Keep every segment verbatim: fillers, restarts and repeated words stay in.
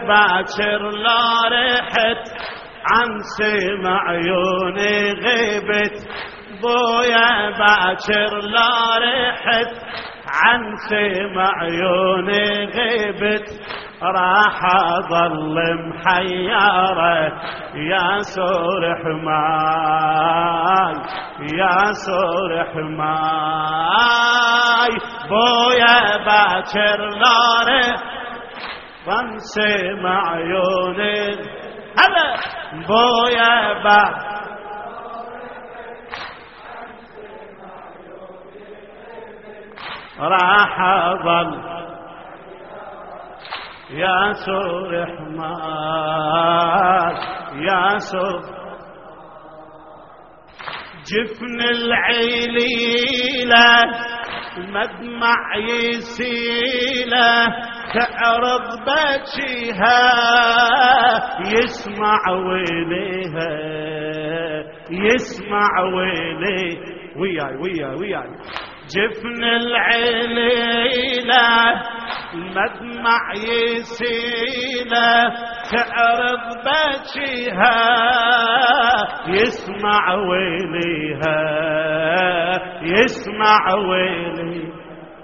باكر لا رحت عن سمع عيوني غبت، بويا باكر لا رحت عن سمع عيوني غبت، راح اظل محيرة يا سور حماي يا سور حماي. بويا باكر لا رحت عن سمع عيوني هلا، بويا باكر راح اظل يا سور حماي يا سور. جفن العليلة مدمع يسيله، تعرض بجيها يسمع ويليها يسمع ويلي وياي وياي وياي. جفن العليلة المدمع يسيله، تعرض بجيها يسمع ويليها يسمع ويلي.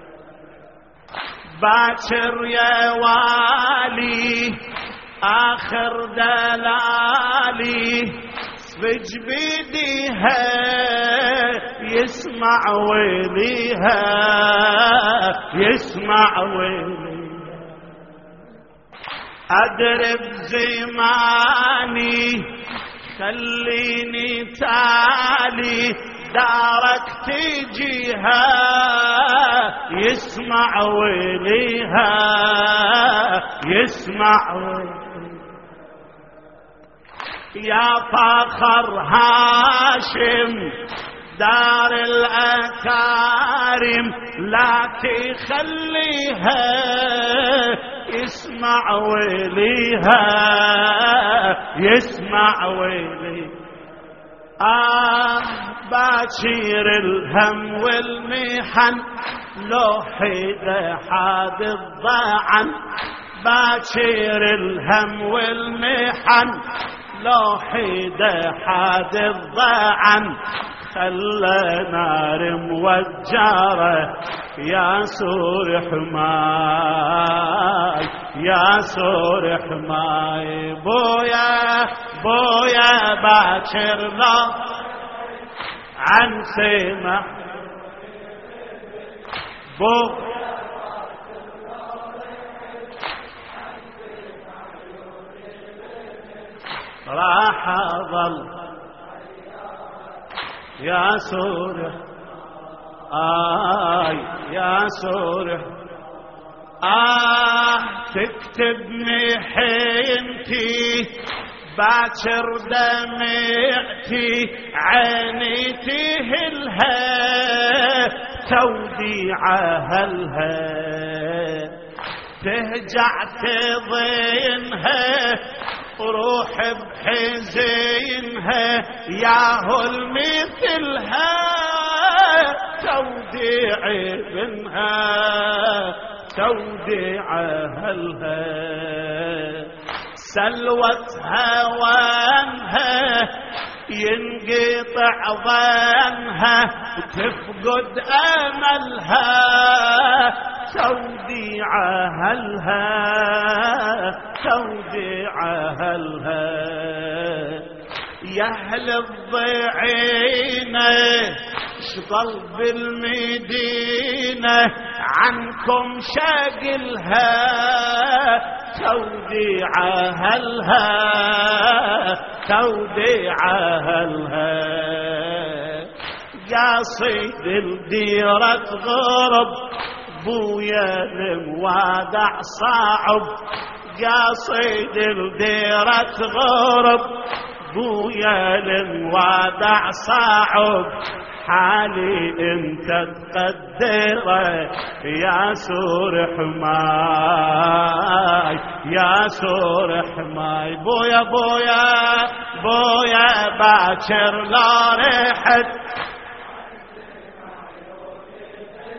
باكر يا والي آخر دلالي، سفج بيديها يسمع ويليها يسمع ويلي. أدرب زماني خليني تالي، دارك تجيها يسمع ويليها يسمع ويلي. يا فخر هاشم دار الأكارم، لا تخليها يسمع ويليها يسمع ويلي. آه باكر الهم والمحن لو حيدة حاد الضاعن، باكر الهم والمحن لو حيدة حاد الضاعن، خلى نار موجرة يا سور حماي يا سور حماي. بويا بويا باكر لا عن سمع بو راح اظل يا سور آي يا سور. آه تكتبني حينتي باكر دمعتي، عيني تهلها توديعها لها، تهجع تضينها روح بحزينها، ياهو المثلها توديعي بنها توديعها لها. سلوتها وانها ينقطع ظنها، تفقد املها توديعها لها توديعها لها. يا اهل الضيعينه شطل بالمدينه، عنكم شاقلها توديعها لها توديعها لها. يا صيد الديرة غرب بويا الموادع صعب، يا صيد الديرة غرب بويا الموادع صعب، حالي انت تقدره يا سور حماي يا سور حماي. بويا بويا بويا باكر لا رحت،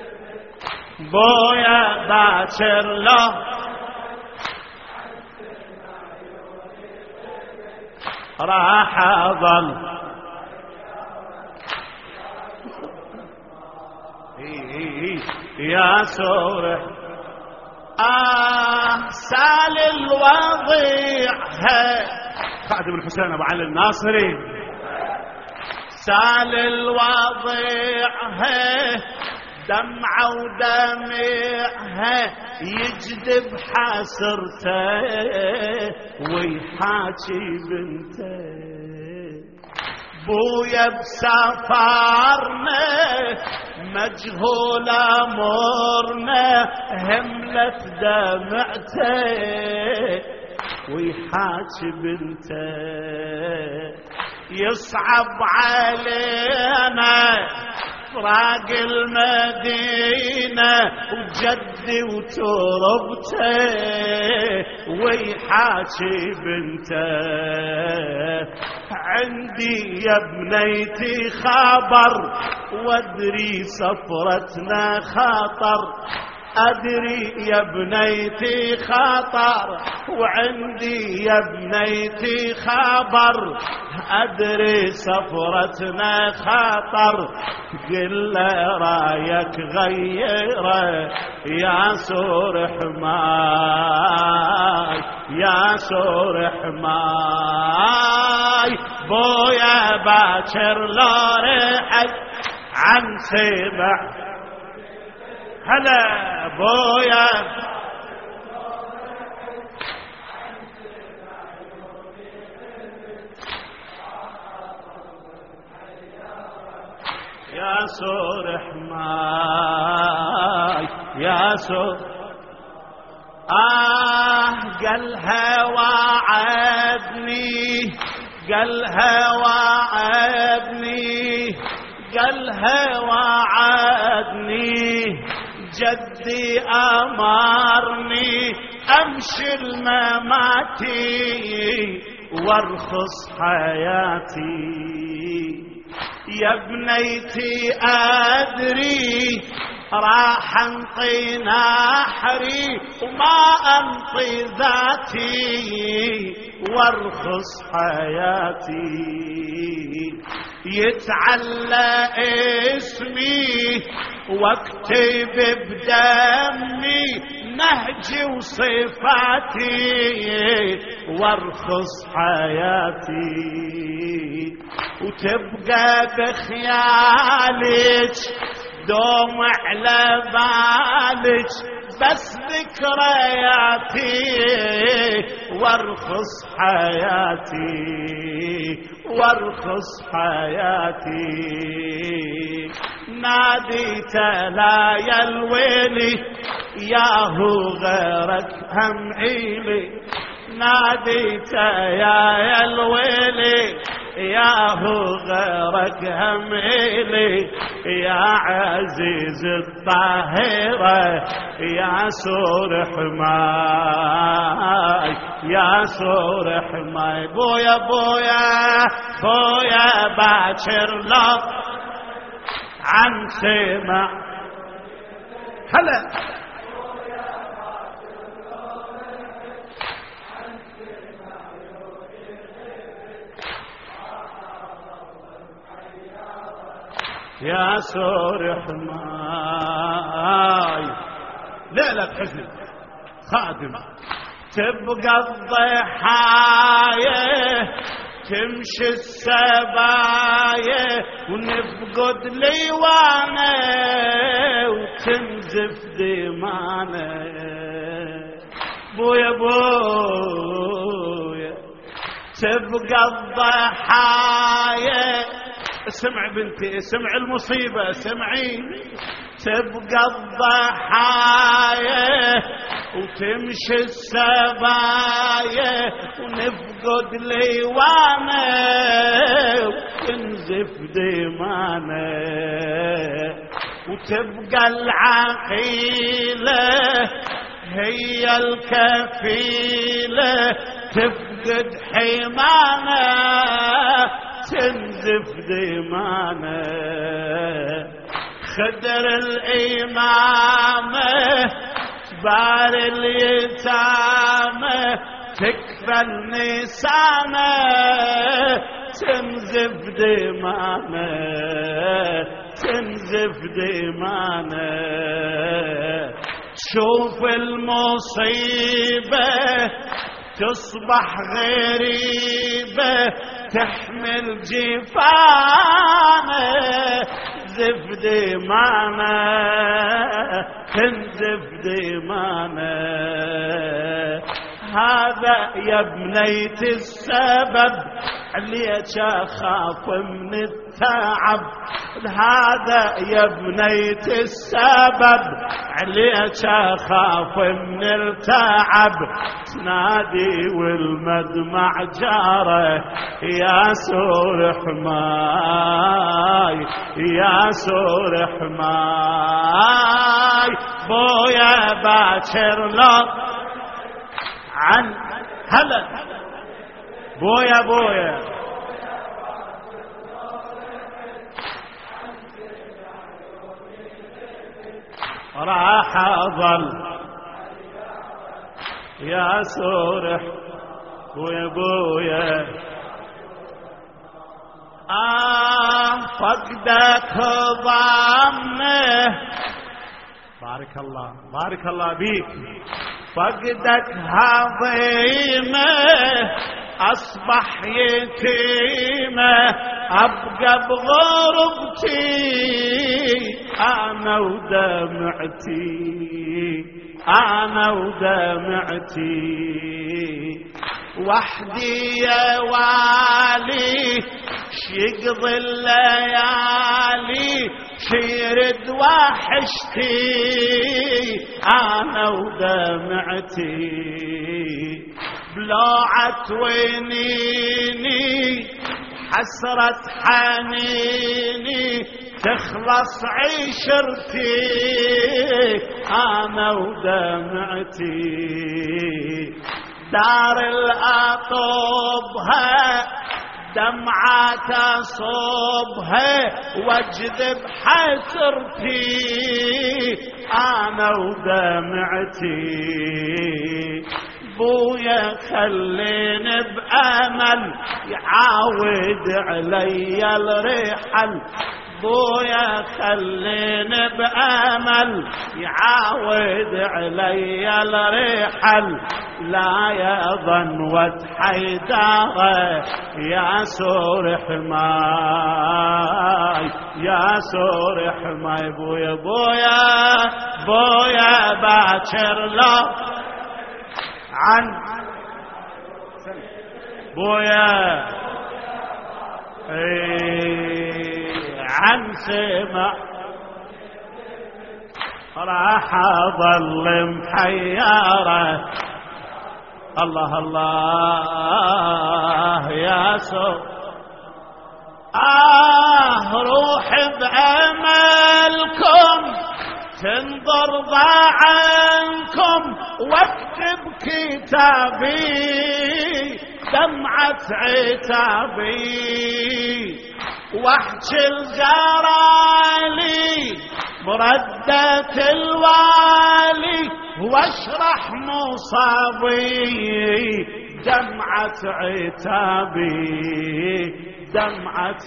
بويا باكر لا راح أظل يا سورح آه سال الوضيع خادم الحسين أبو علي الناصري سال الوضيع دمعة ودمعها يجذب حسرته ويحاكي بنته بويا بسفرنا مجهول امورنا هملت دمعته ويحاكي بنته يصعب علينا فراق المدينة وجدي وتربته ويحاكي بنته عندي يا بنيتي خبر وادري سفرتنا خطر أدري يا بنيتي خطر وعندي يا بنيتي خبر أدري سفرتنا خطر قل له رايك غيره يا سورح ماي يا سورح ماي بويا باكر لا رحت عن سمع هلا بويا يا سورح ماي يا سور آه قالها وعدني قالها وعدني قالها وعدني جدي أمرني أمشي المماتي وارخص حياتي يا بنيتي أدري راح انطي نحري وما انطي ذاتي وارخص حياتي يتعلى اسمي واكتب بدمي نهجي وصفاتي وارخص حياتي وتبقى بخيالك دوم على بالك بس ذكرياتي وارخص حياتي وارخص حياتي ناديت لا يا الويلي ياهو غيرك هم عيلي ناديت يا يا الويلي ياهو غيرك هم عيلي يا عزيز الطاهرة يا سورح ماي يا سورح ماي بويا بويا بويا باكر لا عن سمع هلا يا سورح ماي لا لا تحزن خادم تبقى الضحايا تمشي السبايا ونفقد ليوانا وتنزف دمانا بويا بويا تبقى الضحايا اسمع بنتي اسمع المصيبة اسمعي تبقى الضحايا وتمشي السبايا ونفقد ليوانا وتنزف دمانا وتبقى العقيلة هي الكفيلة تفقد حمانا تنزف دمانا خدر الإمامة بار اليتامى تكفى النسانة تنزف دمانة تنزف دمانة شوف المصيبة تصبح غريبة تحمل جفانة زف دمانة تنزف دمانة هذا يا بنيت السبب ليش اخاف من التعب هذا يا بنيت السبب ليش اخاف من التعب تنادي والمدمع جاره يا سور حماي يا سور حماي بويا باكر لا عن هلا بويا بويا راح اظل يا سورح بويا بويا آه فقدك ضامنه بارك الله بارك الله بيك فقدك هضيمه اصبح يتيمه ابقى بغربتي انا ودمعتي انا ودمعتي وحدي يا والي شيقضي الليالي شيرد وحشتي انا ودمعتي بلوعة وينيني حسرة حنيني تخلص عشرتي انا ودمعتي دار الأطوبها دمعات صوبها واجذب حسرتي انا ودمعتي بويا خليني بأمل يعاود علي الرحل بويا خليني بأمل يعاود علي الرحل لا يظن ود حيداره يا سور حماي يا سور حماي بويا بويا بويا باكر لا عن بويا عن سمع راح اظل محيره الله الله يا سور آه روح بأملكم تنظر ضاعنكم واكتب كتابي دمعة عتابي واحكي الجرالي مردة الوالي واشرح مصابي دمعة عتابي دمعة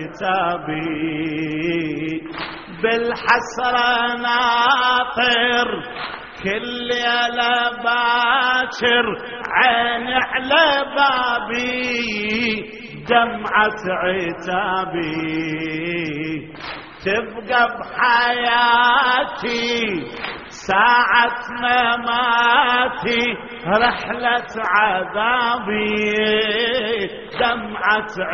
عتابي بالحسرة ناطر كل ليلة باكر عين على بابي دمعة عتابي تبقى بحياتي ساعة مماتي رحلة عذابي دمعة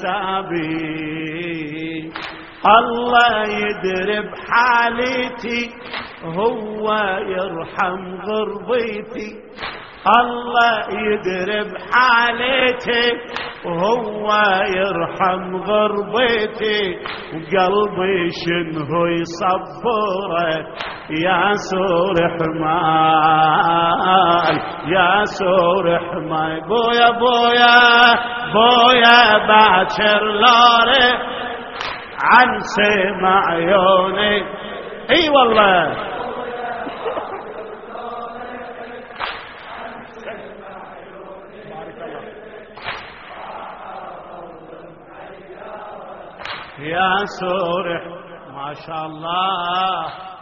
عتابي الله يدري بحالتي هو يرحم غربتي الله يدري بحالتي وهو يرحم غربتي وقلبي شنو يصبره يا سور حماي يا سور حماي بويا بويا بويا باكر لوري عن سمع عيوني اي والله يا سورح ما شاء الله